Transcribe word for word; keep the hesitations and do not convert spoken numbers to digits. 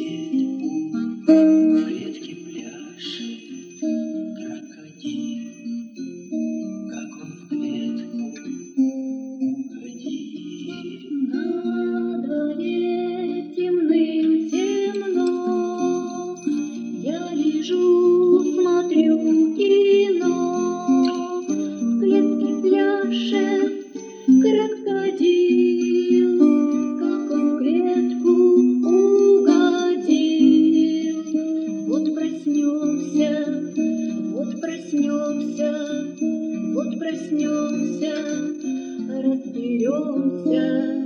клетке пляшет крокодил, как он в клетку угодил. На дворе темным темно, я лежу, смотрю кино. В клетке пляшет крокодил, как он в клетку угодил. Вот проснемся, вот проснемся, вот проснемся, разберемся.